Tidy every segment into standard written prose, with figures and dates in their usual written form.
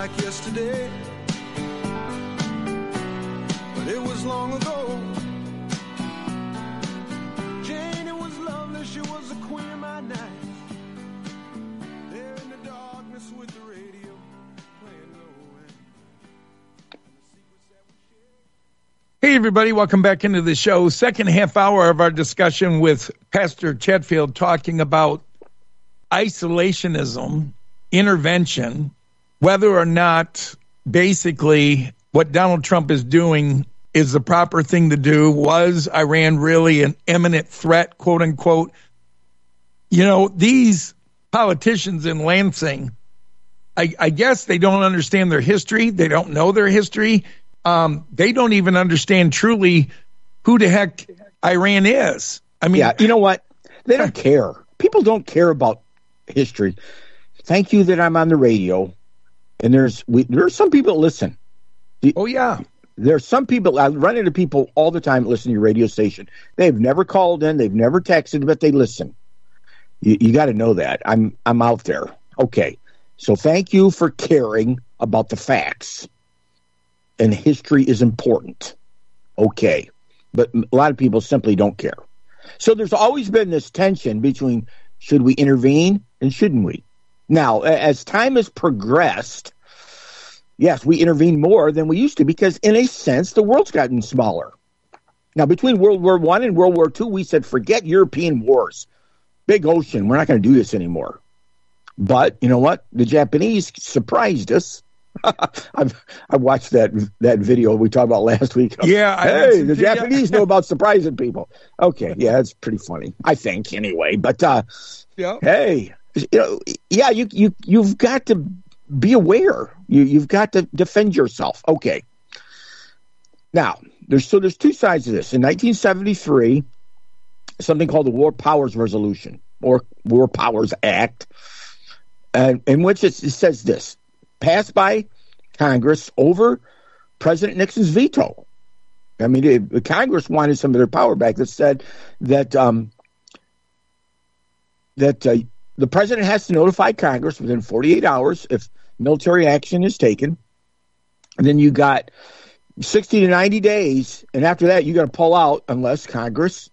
like yesterday, but it was long ago. Jane, it was lovely, she was the queen of my night. There in the darkness with the radio playing low end. Hey, everybody, welcome back into the show. Second half hour of our discussion with Pastor Chetfield talking about isolationism, intervention, whether or not basically what Donald Trump is doing is the proper thing to do. Was Iran really an imminent threat, quote unquote? You know, these politicians in Lansing, I guess they don't understand their history. They don't know their history. They don't even understand truly who the heck Iran is. I mean, yeah, you know what? They don't care. People don't care about history. Thank you that I'm on the radio, and there's some people that listen. Oh yeah, there's some people. I run into people all the time that listen to your radio station. They've never called in, they've never texted, but they listen. You got to know that I'm out there. Okay, so thank you for caring about the facts. And history is important. Okay. But a lot of people simply don't care. So there's always been this tension between should we intervene and shouldn't we? Now, as time has progressed, yes, we intervene more than we used to because, in a sense, the world's gotten smaller. Now, between World War I and World War II, we said, forget European wars. Big ocean. We're not going to do this anymore. But you know what? The Japanese surprised us. I watched that video we talked about last week. Yeah. Hey, the Japanese know about surprising people. Okay, yeah, that's pretty funny, I think, anyway. But yeah. Hey, you know, yeah, you've got to be aware. You've got to defend yourself. Okay. Now, there's two sides to this. In 1973, something called the War Powers Resolution or War Powers Act, in which it says this. Passed by Congress over President Nixon's veto. I mean, Congress wanted some of their power back. That said that the president has to notify Congress within 48 hours if military action is taken. And then you got 60 to 90 days, and after that, you got to pull out unless Congress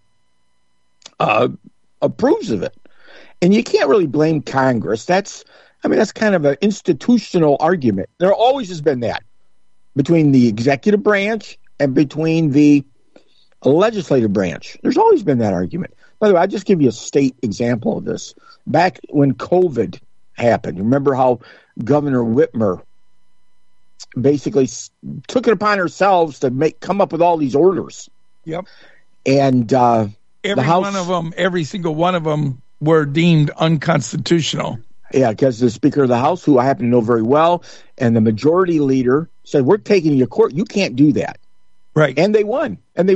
approves of it. And you can't really blame Congress. That's kind of an institutional argument. There always has been that between the executive branch and between the legislative branch. There's always been that argument. By the way, I'll just give you a state example of this. Back when COVID happened, remember how Governor Whitmer basically took it upon ourselves to come up with all these orders. Yep. And every single one of them were deemed unconstitutional. Yeah, because the Speaker of the House, who I happen to know very well, and the majority leader said, we're taking you to court. You can't do that. Right. And they won.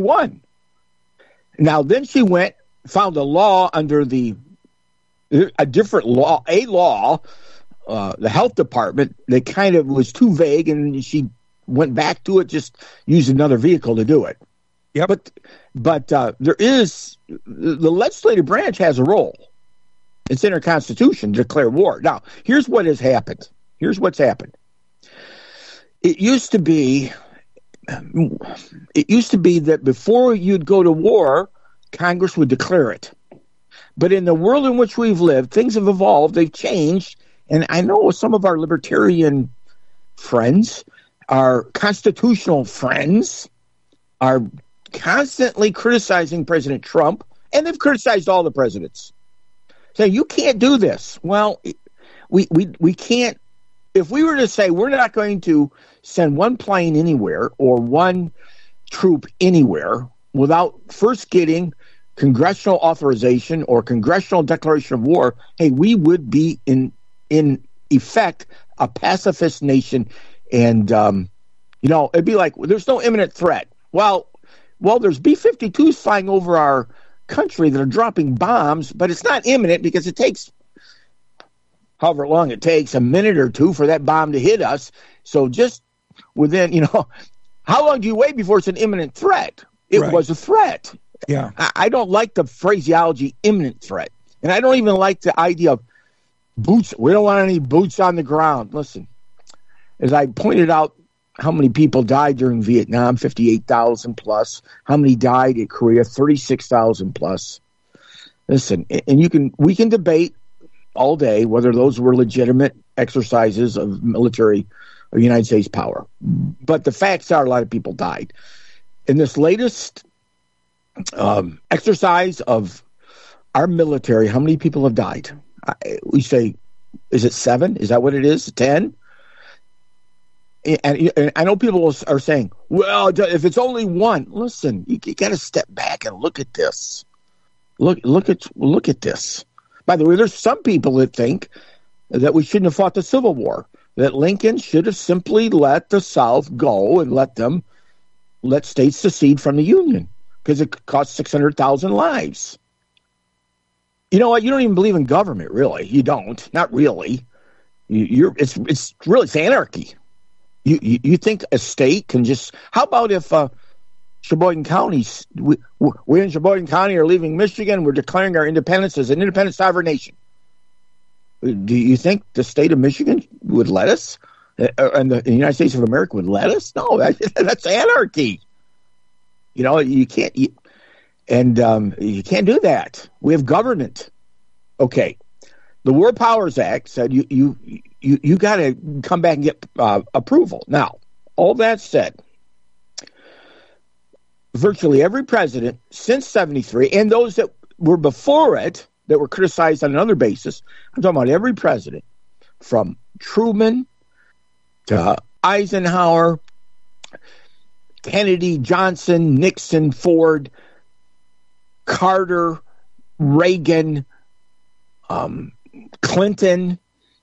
Now, then she found a law under a different law, the health department, that kind of was too vague, and she went back to it, just used another vehicle to do it. Yeah. But the legislative branch has a role. It's in our Constitution to declare war. Now, here's what has happened. Here's what's happened. It used to be that before you'd go to war, Congress would declare it. But in the world in which we've lived, things have evolved, they've changed, and I know some of our libertarian friends, our constitutional friends, are constantly criticizing President Trump, and they've criticized all the presidents. Saying, you can't do this. Well, we can't. If we were to say we're not going to send one plane anywhere or one troop anywhere without first getting congressional authorization or congressional declaration of war, hey, we would be in effect a pacifist nation, and it'd be like there's no imminent threat. Well, there's B-52s flying over our country that are dropping bombs, but it's not imminent because it takes however long it takes, a minute or two for that bomb to hit us. So just within, how long do you wait before it's an imminent threat? It was a threat. Yeah. I don't like the phraseology imminent threat. And I don't even like the idea of boots. We don't want any boots on the ground. Listen, as I pointed out, how many people died during Vietnam, 58,000 plus. How many died in Korea, 36,000 plus. Listen, and we can debate all day whether those were legitimate exercises of military or United States power. But the facts are a lot of people died. In this latest exercise of our military, how many people have died? We say, is it 7? Is that what it is? 10? And I know people are saying, well, if it's only 1, listen, you got to step back and look at this. Look at this. By the way, there's some people that think that we shouldn't have fought the Civil War, that Lincoln should have simply let the South go and let states secede from the Union because it cost 600,000 lives. You know what? You don't even believe in government, really. You don't. Not really. It's anarchy. You think a state can just... How about if Sheboygan County... We in Sheboygan County are leaving Michigan. We're declaring our independence as an independent sovereign nation. Do you think the state of Michigan would let us? And the United States of America would let us? No, that's anarchy. You can't... you can't do that. We have government. Okay. The War Powers Act said you got to come back and get approval. Now, all that said, virtually every president since 73, and those that were before it that were criticized on another basis, I'm talking about every president, from Truman to Eisenhower, Kennedy, Johnson, Nixon, Ford, Carter, Reagan, Clinton,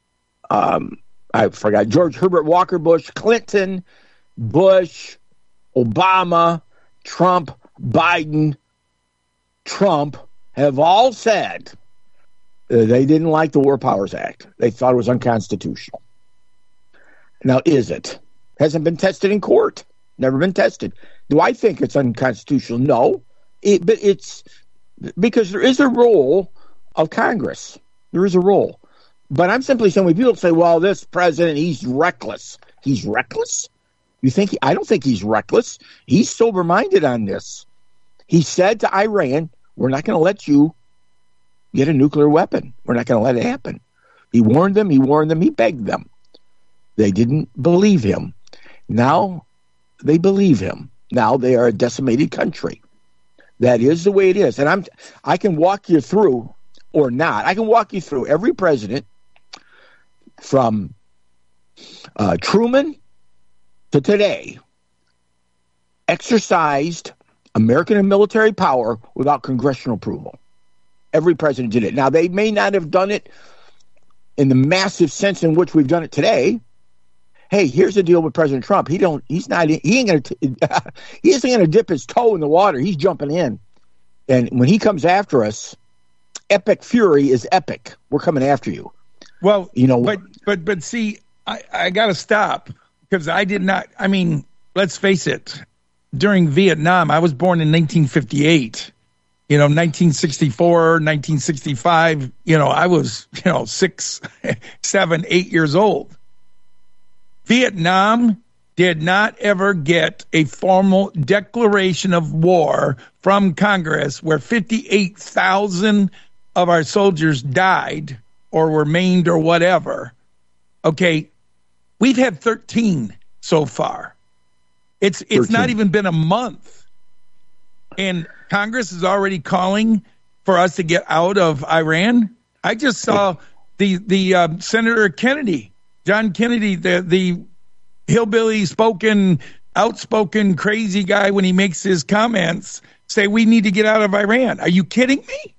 I forgot, George Herbert Walker Bush, Clinton, Bush, Obama, Trump, Biden, Trump have all said they didn't like the War Powers Act. They thought it was unconstitutional. Now, is it? Hasn't been tested in court. Never been tested. Do I think it's unconstitutional? No. But it's because there is a role of Congress. There is a role. But I'm simply saying when people say, well, this president, he's reckless. He's reckless? I don't think he's reckless. He's sober-minded on this. He said to Iran, we're not going to let you get a nuclear weapon. We're not going to let it happen. He warned them. He begged them. They didn't believe him. Now they believe him. Now they are a decimated country. That is the way it is. And I can walk you through, or not, I can walk you through every president from Truman to today exercised American military power without congressional approval. Every president did it. Now, they may not have done it in the massive sense in which we've done it today. Hey, here's the deal with President Trump. He isn't going to dip his toe in the water. He's jumping in. And when he comes after us, epic fury is epic. We're coming after you. Well, but see, I got to stop because I did not. I mean, let's face it. During Vietnam, I was born in 1958. 1964, 1965. I was 6, 7, 8 years old. Vietnam did not ever get a formal declaration of war from Congress where 58,000 of our soldiers died or were maimed or whatever. Okay, we've had 13 so far. It's not even been a month. And Congress is already calling for us to get out of Iran. I just saw the Senator Kennedy, John Kennedy, the hillbilly outspoken crazy guy when he makes his comments, say we need to get out of Iran. Are you kidding me?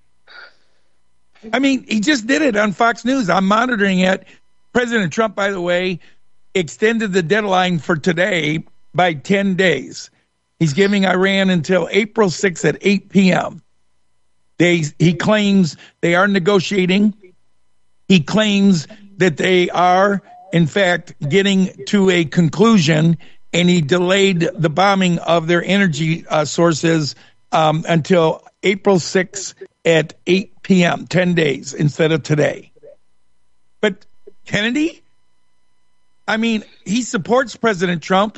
I mean, he just did it on Fox News. I'm monitoring it. President Trump, by the way, extended the deadline for today by 10 days. He's giving Iran until April 6th at 8 p.m. He claims they are negotiating. He claims that they are, in fact, getting to a conclusion, and he delayed the bombing of their energy sources until April 6th at 8 p.m., 10 days instead of today. But Kennedy, I mean, he supports President Trump.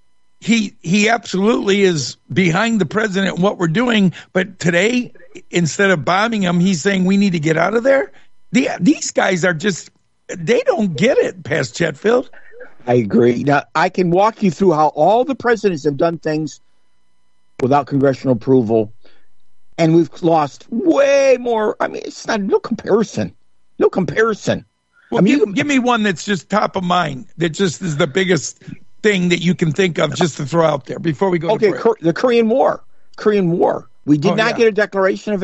He absolutely is behind the president and what we're doing. But today, instead of bombing him, he's saying we need to get out of there. These guys are just, they don't get it, Past Chetfield. I agree. Now, I can walk you through how all the presidents have done things without congressional approval, and we've lost way more. I mean, it's no comparison. No comparison. Well, I mean, give me one that's just top of mind, that just is the biggest thing that you can think of just to throw out there before we go to break. The Korean War. We did not get a declaration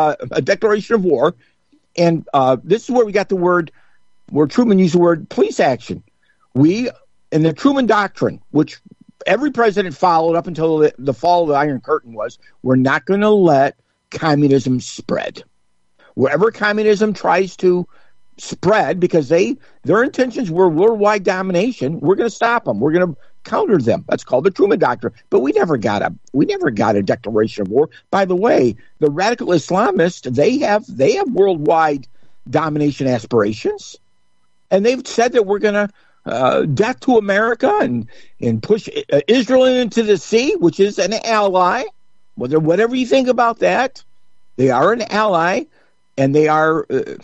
of war, and this is where we got the word, where Truman used the word police action. We, in the Truman Doctrine, which every president followed up until the fall of the Iron Curtain, was we're not going to let communism spread. Wherever communism tries to spread, because their intentions were worldwide domination, we're going to stop them. We're going to counter them. That's called the Truman Doctrine. But we never got a declaration of war. By the way, the radical Islamists, they have worldwide domination aspirations, and they've said that we're going to death to America and push Israel into the sea, which is an ally. Whatever you think about that, they are an ally, and they are.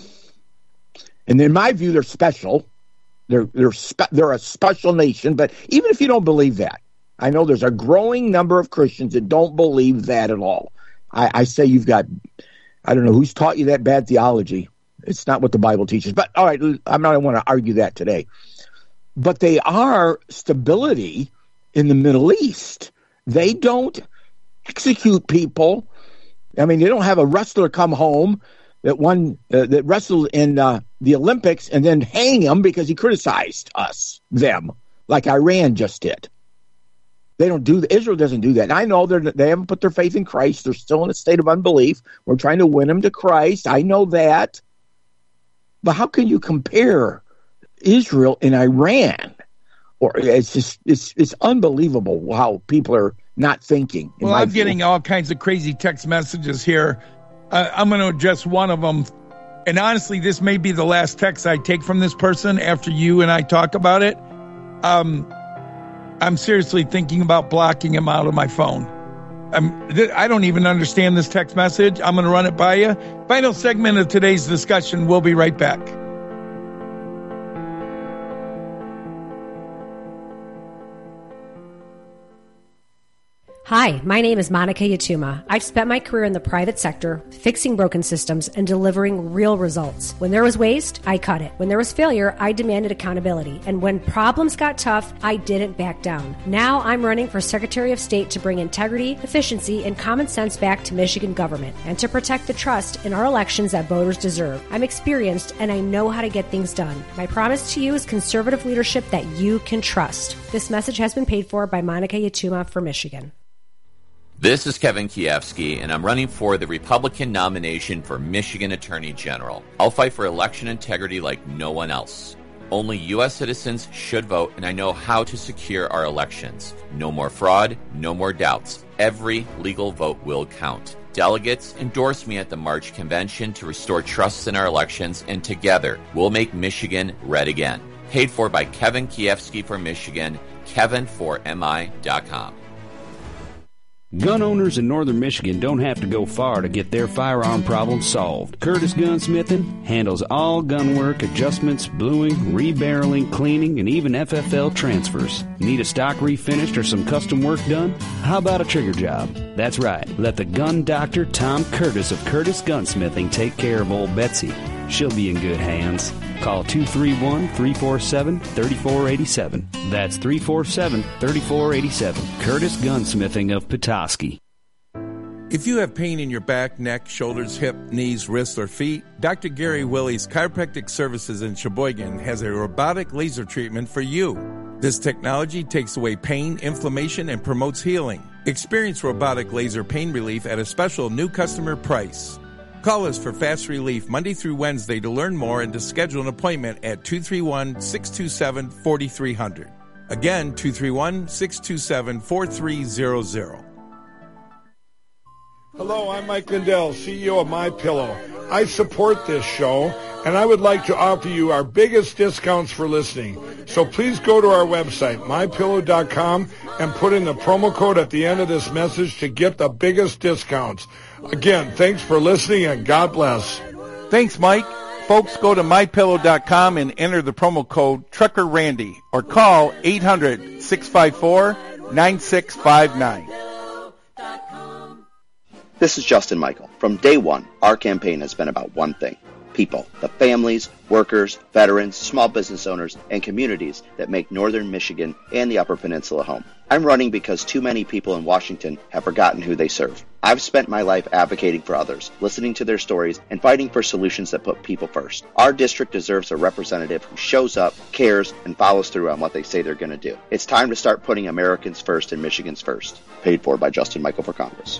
And in my view, they're special. They're a special nation. But even if you don't believe that, I know there's a growing number of Christians that don't believe that at all. I say you've got, I don't know who's taught you that bad theology. It's not what the Bible teaches. But all right, I don't want to argue that today. But they are stability in the Middle East. They don't execute people. I mean, they don't have a wrestler come home that wrestled in the Olympics and then hang him because he criticized them, like Iran just did. They don't do that. Israel doesn't do that. And I know they haven't put their faith in Christ. They're still in a state of unbelief. We're trying to win them to Christ. I know that. But how can you compare Israel and Iran? Or it's unbelievable how people are not thinking. Well, I'm getting all kinds of crazy text messages here. I'm going to address one of them. And honestly, this may be the last text I take from this person after you and I talk about it. I'm seriously thinking about blocking him out of my phone. I don't even understand this text message. I'm going to run it by you. Final segment of today's discussion. We'll be right back. Hi, my name is Monica Yatuma. I've spent my career in the private sector, fixing broken systems and delivering real results. When there was waste, I cut it. When there was failure, I demanded accountability. And when problems got tough, I didn't back down. Now I'm running for Secretary of State to bring integrity, efficiency, and common sense back to Michigan government and to protect the trust in our elections that voters deserve. I'm experienced and I know how to get things done. My promise to you is conservative leadership that you can trust. This message has been paid for by Monica Yatuma for Michigan. This is Kevin Kiefsky, and I'm running for the Republican nomination for Michigan Attorney General. I'll fight for election integrity like no one else. Only U.S. citizens should vote, and I know how to secure our elections. No more fraud, no more doubts. Every legal vote will count. Delegates endorse me at the March convention to restore trust in our elections, and together we'll make Michigan red again. Paid for by Kevin Kiefsky for Michigan, kevinformi.com. Gun owners in northern Michigan don't have to go far to get their firearm problems solved. Curtis Gunsmithing handles all gun work, adjustments, bluing, rebarreling, cleaning, and even FFL transfers. Need a stock refinished or some custom work done? How about a trigger job? That's right. Let the gun doctor Tom Curtis of Curtis Gunsmithing take care of old Betsy. She'll be in good hands. Call 231-347-3487. That's 347-3487. Curtis Gunsmithing of Petoskey. If you have pain in your back, neck, shoulders, hip, knees, wrists, or feet, Dr. Gary Willie's Chiropractic Services in Sheboygan has a robotic laser treatment for you. This technology takes away pain, inflammation, and promotes healing. Experience robotic laser pain relief at a special new customer price. Call us for fast relief Monday through Wednesday to learn more and to schedule an appointment at 231-627-4300. Again, 231-627-4300. Hello, I'm Mike Lindell, CEO of MyPillow. I support this show, and I would like to offer you our biggest discounts for listening. So please go to our website, mypillow.com, and put in the promo code at the end of this message to get the biggest discounts. Again, thanks for listening, and God bless. Thanks, Mike. Folks, go to mypillow.com and enter the promo code Trucker Randy or call 800-654-9659. This is Justin Michael. From day one, our campaign has been about one thing: people, the families, workers, veterans, small business owners, and communities that make Northern Michigan and the Upper Peninsula home. I'm running because too many people in Washington have forgotten who they serve. I've spent my life advocating for others, listening to their stories, and fighting for solutions that put people first. Our district deserves a representative who shows up, cares, and follows through on what they say they're going to do. It's time to start putting Americans first and Michigans first. Paid for by Justin Michael for Congress.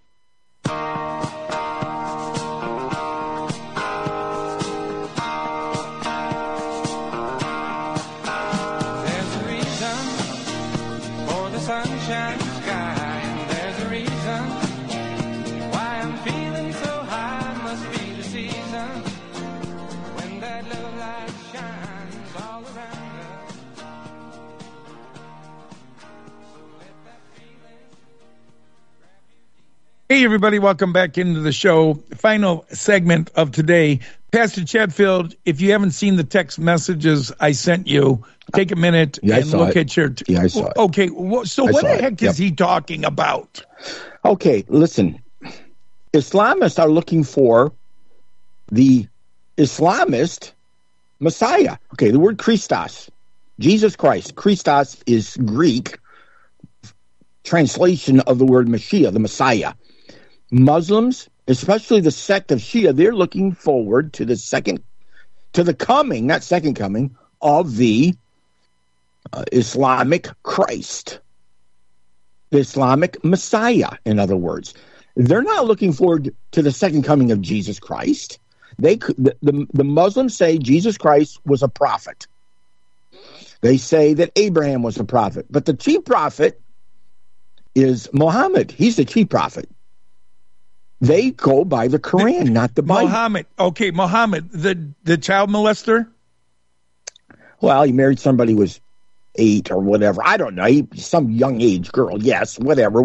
Hey, everybody, welcome back into the show. Final segment of today. Pastor Chatfield, if you haven't seen the text messages I sent you, take a minute and look at your... I saw it. Okay, so what the heck is he talking about? Okay, listen. Islamists are looking for the Islamist Messiah. Okay, the word Christos, Jesus Christ. Christos is Greek translation of the word Mashiach, the Messiah. Muslims, especially the sect of Shia, they're looking forward to the coming, not second coming, of the Islamic Christ, the Islamic Messiah, in other words. They're not looking forward to the second coming of Jesus Christ. The Muslims say Jesus Christ was a prophet. They say that Abraham was a prophet. But the chief prophet is Muhammad. He's the chief prophet. They go by the Quran, not the Bible. Muhammad, the child molester? Well, he married somebody who was 8 or whatever. I don't know. Some young age girl. Yes, whatever.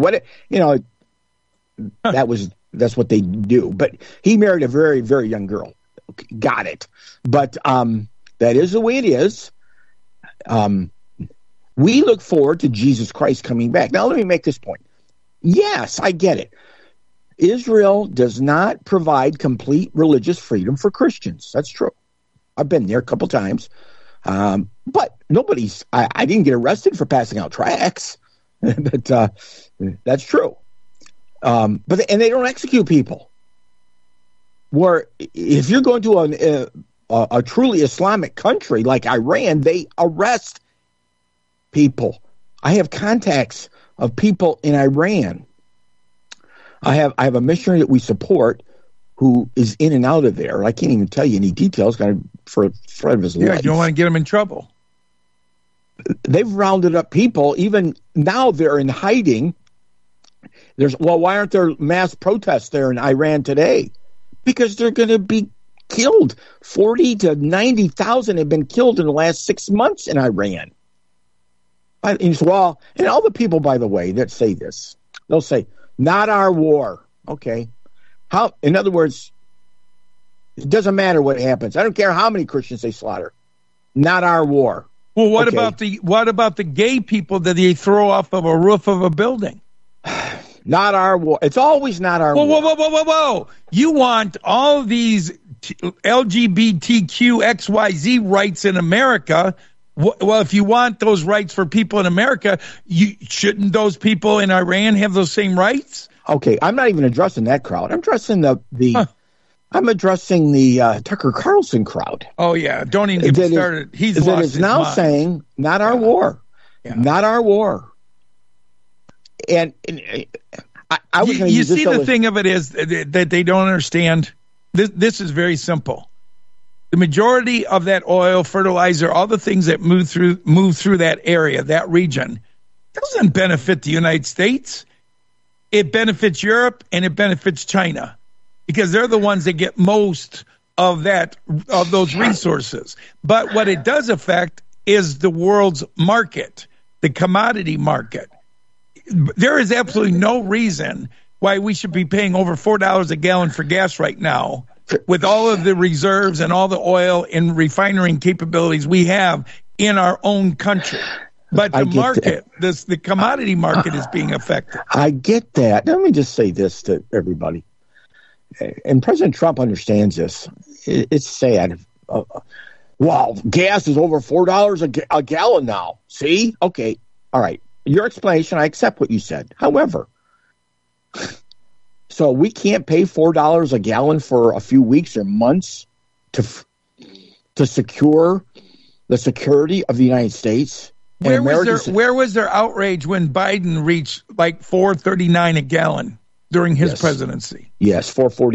That's what they do. But he married a very, very young girl. Okay, got it. But that is the way it is. We look forward to Jesus Christ coming back. Now, let me make this point. Yes, I get it. Israel does not provide complete religious freedom for Christians. That's true. I've been there a couple times. But I didn't get arrested for passing out tracts. But that's true. And they don't execute people. Where if you're going to a truly Islamic country like Iran, they arrest people. I have contacts of people in Iran. I have a missionary that we support who is in and out of there. I can't even tell you any details for threat of his life. Yeah, you don't want to get him in trouble. They've rounded up people. Even now they're in hiding. Why aren't there mass protests there in Iran today? Because they're going to be killed. 40 to 90,000 have been killed in the last 6 months in Iran. And all the people, by the way, that say this, they'll say, not our war. Okay. In other words, it doesn't matter what happens. I don't care how many Christians they slaughter. Not our war. Well, what about the gay people that they throw off of a roof of a building? Not our war. It's always not our war. Whoa. You want all of these LGBTQ XYZ rights in America. Well, if you want those rights for people in America, shouldn't those people in Iran have those same rights? Okay, I'm not even addressing that crowd. I'm addressing I'm addressing the Tucker Carlson crowd. Oh yeah, don't even get started. He's lost his now mind. Saying not our war, not our war. And I was going to use this. You see, the thing of it is that they don't understand. This is very simple. The majority of that oil, fertilizer, all the things that move through that area, that region, doesn't benefit the United States. It benefits Europe and it benefits China because they're the ones that get most of those resources. But what it does affect is the world's market, the commodity market. There is absolutely no reason why we should be paying over $4 a gallon for gas right now with all of the reserves and all the oil and refining capabilities we have in our own country. But the market, the commodity market is being affected. I get that. Let me just say this to everybody. And President Trump understands this. It's sad. Wow, gas is over $4 a gallon now. See? Okay. All right. Your explanation, I accept what you said. However, so we can't pay $4 a gallon for a few weeks or months to secure the security of the United States? Where was their outrage when Biden reached like $4.39 a gallon during his presidency? Yes,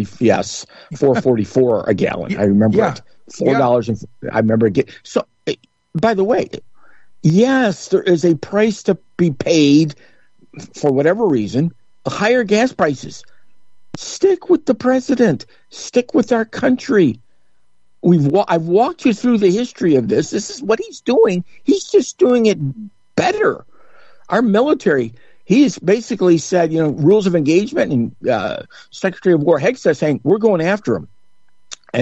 $4.44 a gallon. I remember it. $4 and I remember it. So, by the way, yes, there is a price to be paid for whatever reason. Higher gas prices. Stick with the president. Stick with our country. I've walked you through the history of this. This is what he's doing. He's just doing it better. Our military, he has basically said, rules of engagement, and Secretary of War Hegseth saying, we're going after him. And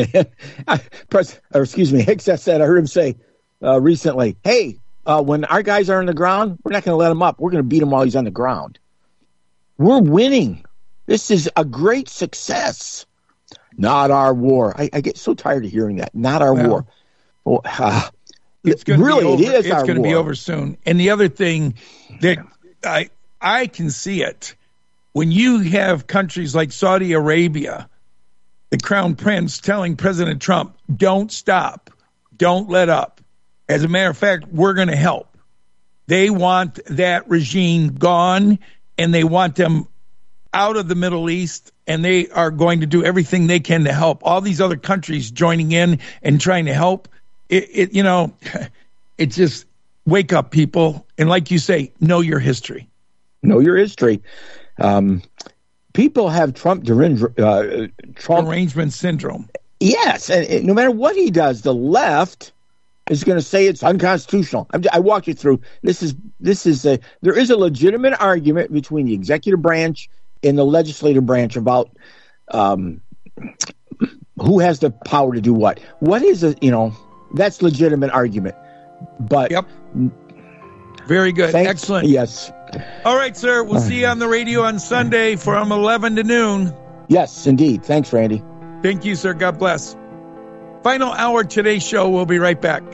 Hegseth said, I heard him say recently, hey, when our guys are on the ground, we're not going to let him up. We're going to beat him while he's on the ground. We're winning. This is a great success. Not our war. I get so tired of hearing that. Not our war. Well, it's going to be war. Over soon. And the other thing that I can see it, when you have countries like Saudi Arabia, the Crown Prince telling President Trump, don't stop, don't let up. As a matter of fact, we're going to help. They want that regime gone, and they want them out of the Middle East, and they are going to do everything they can to help. All these other countries joining in and trying to help. It's just wake up, people. And like you say, know your history. Know your history. People have Trump derangement syndrome. Yes, and no matter what he does, the left is going to say it's unconstitutional. I walked you through. There is a legitimate argument between the executive branch and the legislative branch about who has the power to do what. What is that's legitimate argument. But very good. Excellent. Yes. All right, sir. We'll see you on the radio on Sunday from 11 to noon. Yes, indeed. Thanks, Randy. Thank you, sir. God bless. Final hour today's show. We'll be right back.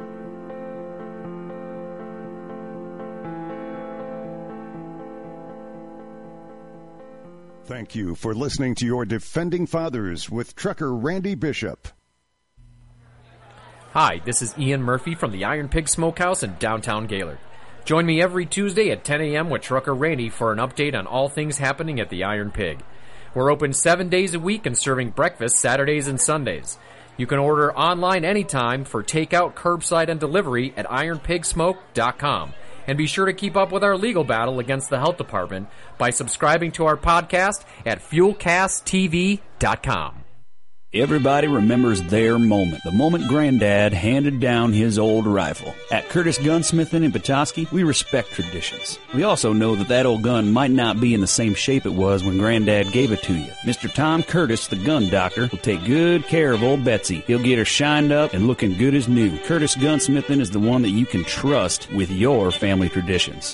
Thank you for listening to your Defending Fathers with Trucker Randy Bishop. Hi, this is Ian Murphy from the Iron Pig Smokehouse in downtown Gaylord. Join me every Tuesday at 10 a.m. with Trucker Randy for an update on all things happening at the Iron Pig. We're open 7 days a week and serving breakfast Saturdays and Sundays. You can order online anytime for takeout, curbside, and delivery at ironpigsmoke.com. And be sure to keep up with our legal battle against the health department by subscribing to our podcast at fuelcasttv.com. Everybody remembers their moment, the moment Granddad handed down his old rifle. At Curtis Gunsmithing in Petoskey, we respect traditions. We also know that old gun might not be in the same shape it was when Granddad gave it to you. Mr. Tom Curtis, the gun doctor, will take good care of old Betsy. He'll get her shined up and looking good as new. Curtis Gunsmithing is the one that you can trust with your family traditions.